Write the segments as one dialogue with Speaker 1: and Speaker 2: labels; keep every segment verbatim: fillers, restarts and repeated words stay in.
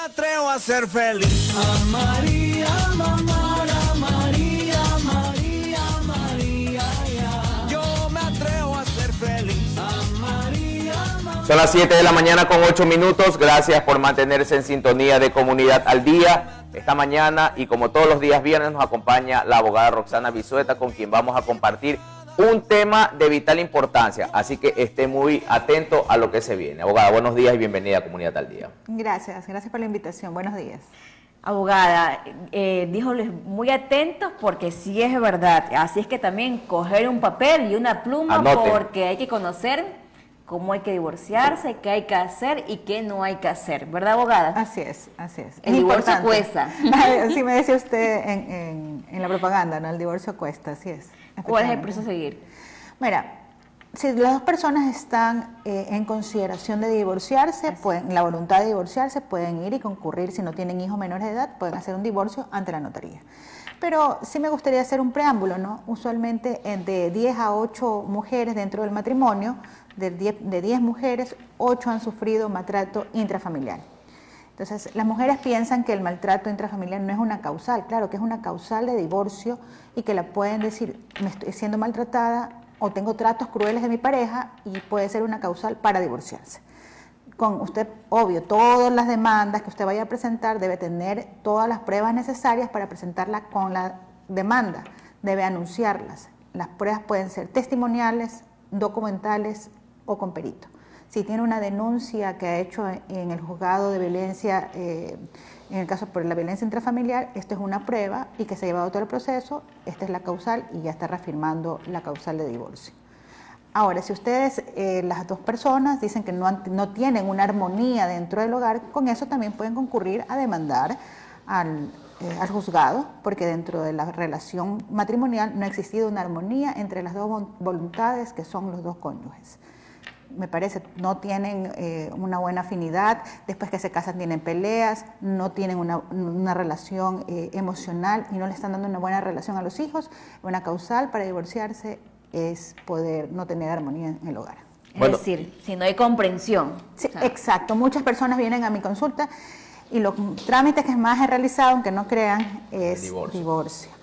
Speaker 1: atrevo a ser feliz. A María, mamá, a María, María, María, ya. Yo me atrevo a ser feliz. A María, mamá.
Speaker 2: Son las siete de la mañana con ocho minutos. Gracias por mantenerse en sintonía de Comunidad al Día. Esta mañana y como todos los días viernes nos acompaña la abogada Roxana Bisueta, con quien vamos a compartir un tema de vital importancia, así que esté muy atento a lo que se viene. Abogada, buenos días y bienvenida a Comunidad al Día.
Speaker 3: Gracias, gracias por la invitación. Buenos días.
Speaker 4: Abogada, eh, díjoles muy atentos porque sí es verdad, así es que también coger un papel y una pluma. Anoten. Porque hay que conocer cómo hay que divorciarse, qué hay que hacer y qué no hay que hacer, ¿verdad, abogada?
Speaker 3: Así es, así es.
Speaker 4: El divorcio cuesta.
Speaker 3: Así me decía usted en, en, en la propaganda, ¿no? El divorcio cuesta, así es.
Speaker 4: ¿Cuál es el proceso a seguir?
Speaker 3: Mira, si las dos personas están eh, en consideración de divorciarse, pueden, la voluntad de divorciarse, pueden ir y concurrir, si no tienen hijos menores de edad, pueden hacer un divorcio ante la notaría. Pero sí me gustaría hacer un preámbulo, ¿no? Usualmente de diez a ocho mujeres dentro del matrimonio, de diez, de diez mujeres, ocho han sufrido maltrato intrafamiliar. Entonces, las mujeres piensan que el maltrato intrafamiliar no es una causal, claro que es una causal de divorcio y que la pueden decir, me estoy siendo maltratada o tengo tratos crueles de mi pareja y puede ser una causal para divorciarse. Con usted, obvio, todas las demandas que usted vaya a presentar debe tener todas las pruebas necesarias para presentarla con la demanda, debe anunciarlas. Las pruebas pueden ser testimoniales, documentales o con perito. Si tiene una denuncia que ha hecho en el juzgado de violencia, eh, en el caso por la violencia intrafamiliar, esto es una prueba y que se ha llevado todo el proceso, esta es la causal y ya está reafirmando la causal de divorcio. Ahora, si ustedes, eh, las dos personas, dicen que no, no tienen una armonía dentro del hogar, con eso también pueden concurrir a demandar al, eh, al juzgado, porque dentro de la relación matrimonial no ha existido una armonía entre las dos voluntades que son los dos cónyuges. Me parece, no tienen eh, una buena afinidad, después que se casan tienen peleas, no tienen una, una relación eh, emocional y no le están dando una buena relación a los hijos. Una causal para divorciarse es poder no tener armonía en el hogar.
Speaker 4: Es bueno, decir, si no hay comprensión.
Speaker 3: Sí, o sea. Exacto. Muchas personas vienen a mi consulta y los trámites que más he realizado, aunque no crean, es divorcio. divorcio.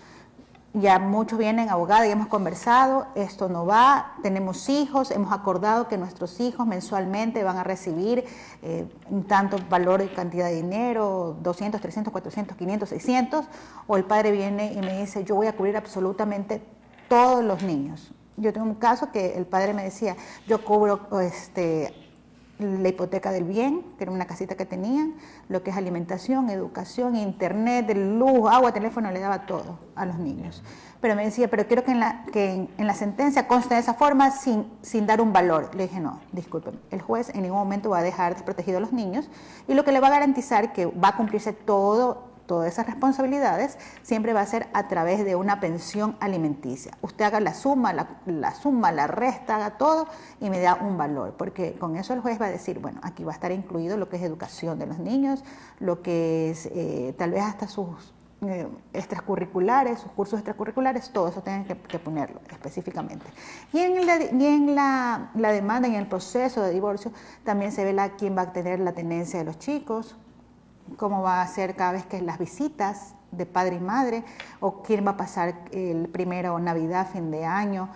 Speaker 3: Ya muchos vienen, abogada, y hemos conversado, esto no va, tenemos hijos, hemos acordado que nuestros hijos mensualmente van a recibir eh, un tanto valor y cantidad de dinero, doscientos, trescientos, cuatrocientos, quinientos, seiscientos, o el padre viene y me dice, yo voy a cubrir absolutamente todos los niños. Yo tengo un caso que el padre me decía, yo cubro este, la hipoteca del bien, que era una casita que tenían, lo que es alimentación, educación, internet, luz, agua, teléfono, le daba todo a los niños. Pero me decía, pero quiero que en la, que en, en la sentencia conste de esa forma sin, sin dar un valor. Le dije, no, disculpen, el juez en ningún momento va a dejar desprotegido a los niños y lo que le va a garantizar que va a cumplirse todo todas esas responsabilidades, siempre va a ser a través de una pensión alimenticia. Usted haga la suma, la, la suma, la resta, haga todo y me da un valor, porque con eso el juez va a decir, bueno, aquí va a estar incluido lo que es educación de los niños, lo que es eh, tal vez hasta sus eh, extracurriculares, sus cursos extracurriculares, todo eso tienen que, que ponerlo específicamente. Y en, la, y en la, la demanda, en el proceso de divorcio, también se ve la, quién va a tener la tenencia de los chicos, cómo va a ser cada vez que las visitas de padre y madre, o quién va a pasar el primero Navidad, fin de año,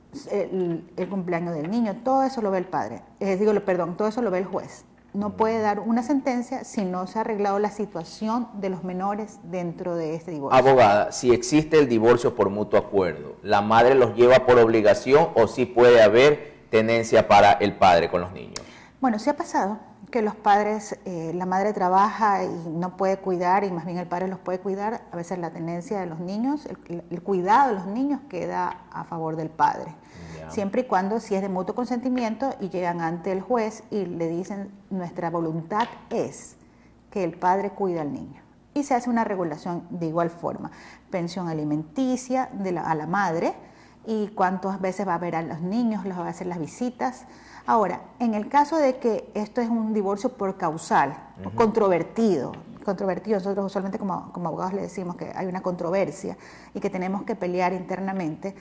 Speaker 3: el, el cumpleaños del niño, todo eso lo ve el padre, eh, digo, perdón, todo eso lo ve el juez. No puede dar una sentencia si no se ha arreglado la situación de los menores dentro de este divorcio.
Speaker 2: Abogada, si existe el divorcio por mutuo acuerdo, ¿la madre los lleva por obligación o sí puede haber tenencia para el padre con los niños?
Speaker 3: Bueno, sí ha pasado que los padres, eh, la madre trabaja y no puede cuidar y más bien el padre los puede cuidar. A veces la tenencia de los niños, el, el cuidado de los niños queda a favor del padre. Yeah. Siempre y cuando si es de mutuo consentimiento y llegan ante el juez y le dicen nuestra voluntad es que el padre cuide al niño. Y se hace una regulación de igual forma. Pensión alimenticia de la, a la madre y cuántas veces va a ver a los niños, les va a hacer las visitas. Ahora, en el caso de que esto es un divorcio por causal, uh-huh. controvertido, controvertido, nosotros usualmente como, como abogados le decimos que hay una controversia y que tenemos que pelear internamente,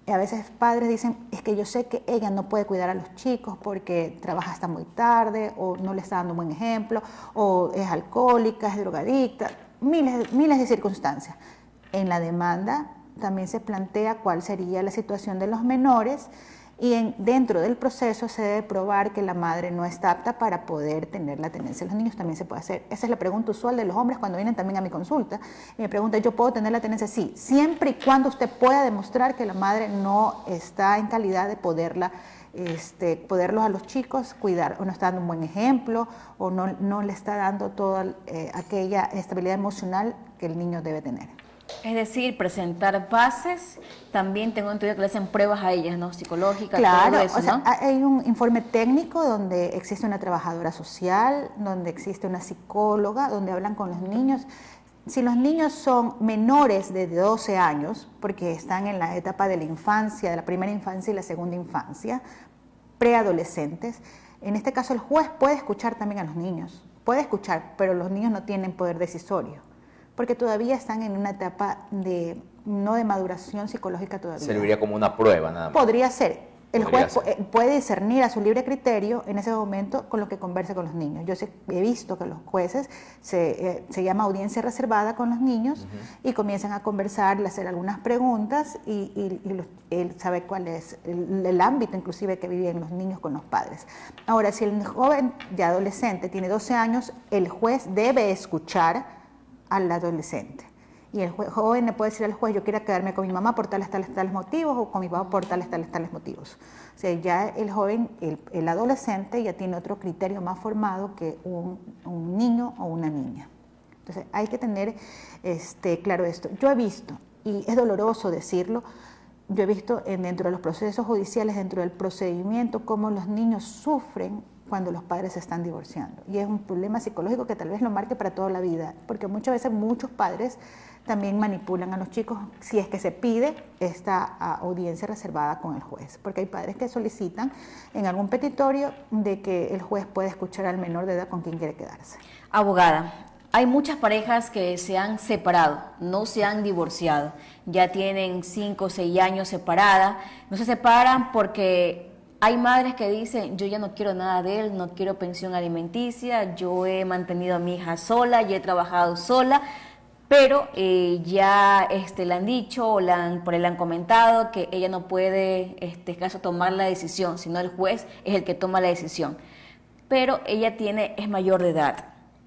Speaker 3: a veces padres dicen, es que yo sé que ella no puede cuidar a los chicos porque trabaja hasta muy tarde, o no le está dando un buen ejemplo, o es alcohólica, es drogadicta, miles, miles de circunstancias. En la demanda también se plantea cuál sería la situación de los menores, y en, dentro del proceso se debe probar que la madre no está apta para poder tener la tenencia. Los niños también se puede hacer. Esa es la pregunta usual de los hombres cuando vienen también a mi consulta. Y me preguntan, ¿yo puedo tener la tenencia? Sí, siempre y cuando usted pueda demostrar que la madre no está en calidad de poderla, este, poderlos a los chicos cuidar, o no está dando un buen ejemplo, o no, no le está dando toda eh, aquella estabilidad emocional que el niño debe tener.
Speaker 4: Es decir, presentar bases, también tengo entendido que le hacen pruebas a ellas, ¿no? Psicológicas,
Speaker 3: claro,
Speaker 4: todo eso,
Speaker 3: o sea,
Speaker 4: ¿no?
Speaker 3: Hay un informe técnico donde existe una trabajadora social, donde existe una psicóloga, donde hablan con los niños. Si los niños son menores de doce años, porque están en la etapa de la infancia, de la primera infancia y la segunda infancia, preadolescentes, en este caso el juez puede escuchar también a los niños, puede escuchar, pero los niños no tienen poder decisorio, porque todavía están en una etapa de no de maduración psicológica todavía.
Speaker 2: Serviría como una prueba nada más.
Speaker 3: Podría ser. El
Speaker 2: Podría
Speaker 3: juez ser. puede discernir a su libre criterio en ese momento con lo que converse con los niños. Yo sé, he visto que los jueces se, eh, se llama audiencia reservada con los niños uh-huh. y comienzan a conversar, le hacer algunas preguntas y, y, y los, él sabe cuál es el, el ámbito inclusive que viven los niños con los padres. Ahora, si el joven ya adolescente tiene doce años, el juez debe escuchar al adolescente. Y el joven le puede decir al juez, yo quiero quedarme con mi mamá por tales, tales, tales motivos, o con mi papá por tales, tales, tales motivos. O sea, ya el joven, el, el adolescente ya tiene otro criterio más formado que un, un niño o una niña. Entonces, hay que tener este, claro esto. Yo he visto, y es doloroso decirlo, yo he visto en, dentro de los procesos judiciales, dentro del procedimiento, cómo los niños sufren cuando los padres se están divorciando. Y es un problema psicológico que tal vez lo marque para toda la vida, porque muchas veces muchos padres también manipulan a los chicos si es que se pide esta audiencia reservada con el juez, porque hay padres que solicitan en algún petitorio de que el juez pueda escuchar al menor de edad con quien quiere quedarse.
Speaker 4: Abogada, hay muchas parejas que se han separado, no se han divorciado, ya tienen cinco o seis años separadas, no se separan porque hay madres que dicen, yo ya no quiero nada de él, no quiero pensión alimenticia, yo he mantenido a mi hija sola, ya he trabajado sola, pero eh, ya este, le han dicho o le han, por él le han comentado que ella no puede, en este caso, tomar la decisión, sino el juez es el que toma la decisión. Pero ella tiene, es mayor de edad.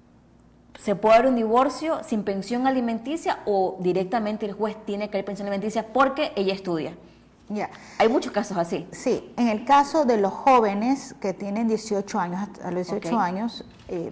Speaker 4: ¿Se puede dar un divorcio sin pensión alimenticia o directamente el juez tiene que dar pensión alimenticia porque ella estudia?
Speaker 3: Ya.
Speaker 4: Hay muchos casos así.
Speaker 3: Sí, en el caso de los jóvenes que tienen dieciocho años, a los dieciocho
Speaker 4: okay.
Speaker 3: años, eh,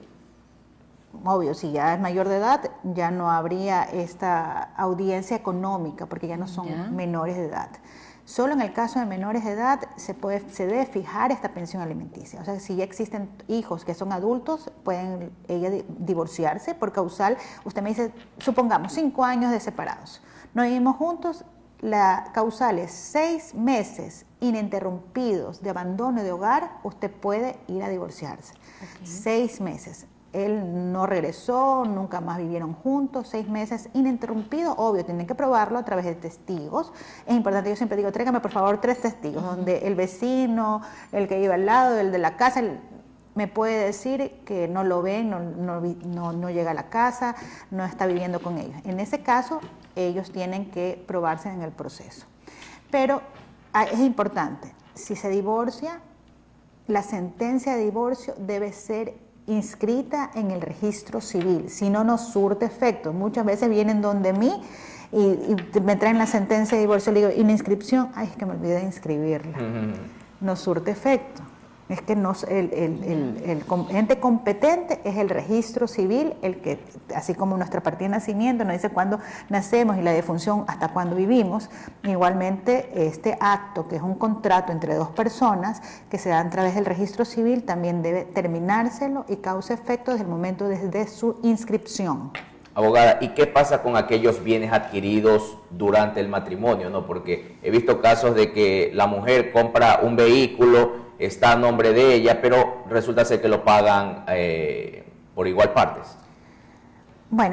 Speaker 3: obvio, si ya es mayor de edad, ya no habría esta audiencia económica, porque ya no son ya. menores de edad. Solo en el caso de menores de edad se, puede, se debe fijar esta pensión alimenticia. O sea, si ya existen hijos que son adultos, pueden ella divorciarse por causal. Usted me dice, supongamos, cinco años de separados. No vivimos juntos. La causal es seis meses ininterrumpidos de abandono de hogar, usted puede ir a divorciarse. Okay. Seis meses. Él no regresó, nunca más vivieron juntos, seis meses ininterrumpidos, obvio, tienen que probarlo a través de testigos. Es importante, yo siempre digo, tráigame por favor tres testigos, uh-huh. donde el vecino, el que iba al lado, el de la casa, el, me puede decir que no lo ve, no, no, no, no llega a la casa, no está viviendo con ellos. En ese caso, ellos tienen que probarse en el proceso. Pero es importante, si se divorcia, la sentencia de divorcio debe ser inscrita en el registro civil, si no, no surte efecto. Muchas veces vienen donde mí y, y me traen la sentencia de divorcio, le digo, ¿y la inscripción? Ay, es que me olvidé de inscribirla. Uh-huh. No surte efecto. Es que no, el, el, el, el ente competente es el registro civil, el que, así como nuestra partida de nacimiento nos dice cuándo nacemos y la defunción hasta cuándo vivimos, igualmente este acto, que es un contrato entre dos personas que se da a través del registro civil, también debe terminárselo y causa efecto desde el momento desde su inscripción.
Speaker 2: Abogada, ¿y qué pasa con aquellos bienes adquiridos durante el matrimonio? ¿No? Porque he visto casos de que la mujer compra un vehículo, está a nombre de ella, pero resulta ser que lo pagan eh, por igual partes.
Speaker 3: Bueno,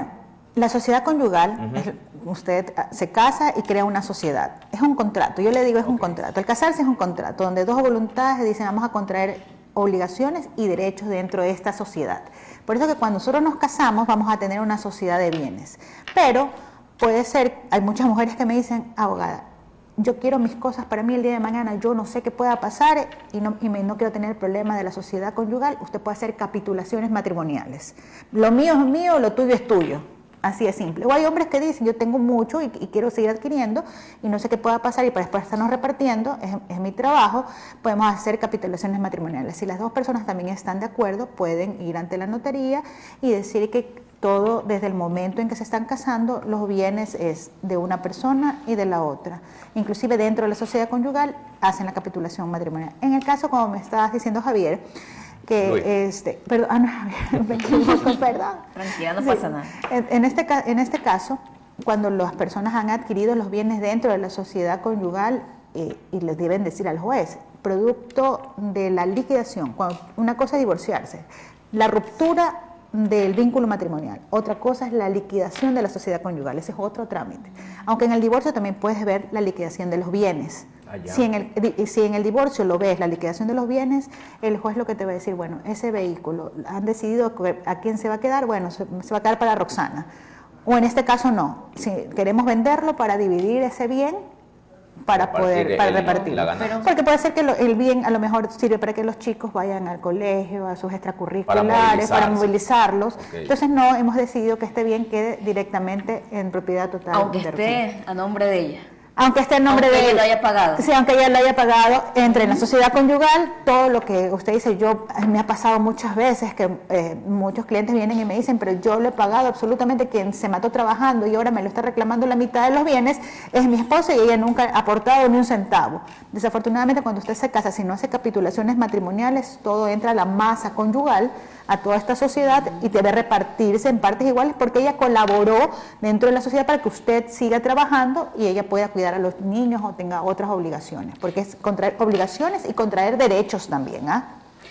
Speaker 3: La sociedad conyugal, uh-huh. es, usted se casa y crea una sociedad. Es un contrato, yo le digo es okay. un contrato. El casarse es un contrato donde dos voluntades dicen vamos a contraer obligaciones y derechos dentro de esta sociedad. Por eso que cuando nosotros nos casamos vamos a tener una sociedad de bienes. Pero puede ser, hay muchas mujeres que me dicen, abogada, yo quiero mis cosas para mí el día de mañana, yo no sé qué pueda pasar y no, y me, no quiero tener el problema de la sociedad conyugal. Usted puede hacer capitulaciones matrimoniales. Lo mío es mío, lo tuyo es tuyo. Así de simple. O hay hombres que dicen, yo tengo mucho y, y quiero seguir adquiriendo y no sé qué pueda pasar y para después estarnos repartiendo, es, es mi trabajo, podemos hacer capitulaciones matrimoniales. Si las dos personas también están de acuerdo, pueden ir ante la notaría y decir que todo, desde el momento en que se están casando, los bienes es de una persona y de la otra. Inclusive dentro de la sociedad conyugal hacen la capitulación matrimonial. En el caso, como me estabas diciendo, Javier, que Luis. este, perdón, ah, no, me equivoco, perdón.
Speaker 4: Tranquila, no pasa sí. nada.
Speaker 3: En, en, este, en este caso, cuando las personas han adquirido los bienes dentro de la sociedad conyugal eh, y les deben decir al juez, producto de la liquidación, cuando una cosa es divorciarse, la ruptura del vínculo matrimonial, otra cosa es la liquidación de la sociedad conyugal, ese es otro trámite. Aunque en el divorcio también puedes ver la liquidación de los bienes. Si en, el, si en el divorcio lo ves, la liquidación de los bienes, el juez lo que te va a decir, bueno, ese vehículo, han decidido a quién se va a quedar, bueno, se, se va a quedar para Roxana. O en este caso no, si queremos venderlo para dividir ese bien, para poder para repartirlo. Porque puede ser que lo, el bien a lo mejor sirve para que los chicos vayan al colegio, a sus extracurriculares, para, para movilizarlos. Okay. Entonces no, hemos decidido que este bien quede directamente en propiedad total.
Speaker 4: Aunque esté a nombre de ella.
Speaker 3: Aunque esté en nombre
Speaker 4: aunque
Speaker 3: de
Speaker 4: ella lo haya pagado.
Speaker 3: Sí, aunque ella lo haya pagado, entre en la sociedad conyugal, todo lo que usted dice, yo me ha pasado muchas veces que eh, muchos clientes vienen y me dicen, pero yo lo he pagado absolutamente, quien se mató trabajando y ahora me lo está reclamando la mitad de los bienes, es mi esposa y ella nunca ha aportado ni un centavo. Desafortunadamente, cuando usted se casa, si no hace capitulaciones matrimoniales, todo entra a la masa conyugal, a toda esta sociedad y debe repartirse en partes iguales porque ella colaboró dentro de la sociedad para que usted siga trabajando y ella pueda cuidar a los niños o tenga otras obligaciones, porque es contraer obligaciones y contraer derechos también. ¿ah?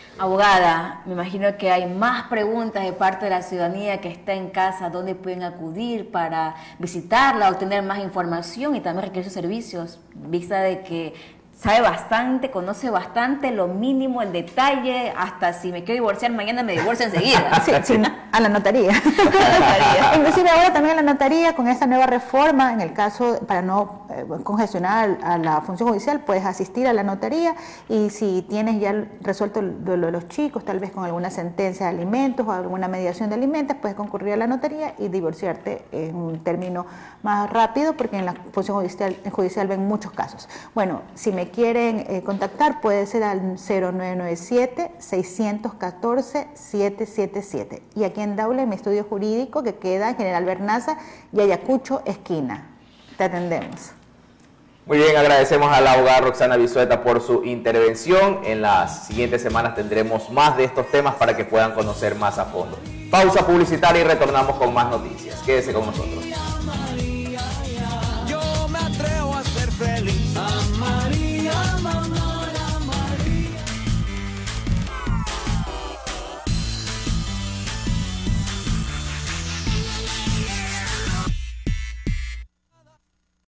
Speaker 4: Abogada, me imagino que hay más preguntas de parte de la ciudadanía que está en casa, ¿dónde pueden acudir para visitarla, obtener más información y también requerir sus servicios, vista de que sabe bastante, conoce bastante, lo mínimo, el detalle, hasta si me quiero divorciar, mañana me divorcio enseguida.
Speaker 3: Sí, sí, a la notaría. notaría. Inclusive ahora también a la notaría, con esta nueva reforma, en el caso, para no eh, congestionar a la función judicial, puedes asistir a la notaría y si tienes ya resuelto lo de los chicos, tal vez con alguna sentencia de alimentos o alguna mediación de alimentos, puedes concurrir a la notaría y divorciarte en un término más rápido, porque en la función judicial, judicial ven muchos casos. Bueno, si me quieren eh, contactar, puede ser al cero nueve nueve siete, seis uno cuatro, siete siete siete. Y aquí en Daule, mi estudio jurídico, que queda en General Bernaza y Ayacucho, esquina. Te atendemos.
Speaker 2: Muy bien, agradecemos a la abogada Roxana Vizueta por su intervención. En las siguientes semanas tendremos más de estos temas para que puedan conocer más a fondo. Pausa publicitaria y retornamos con más noticias. Quédese con nosotros.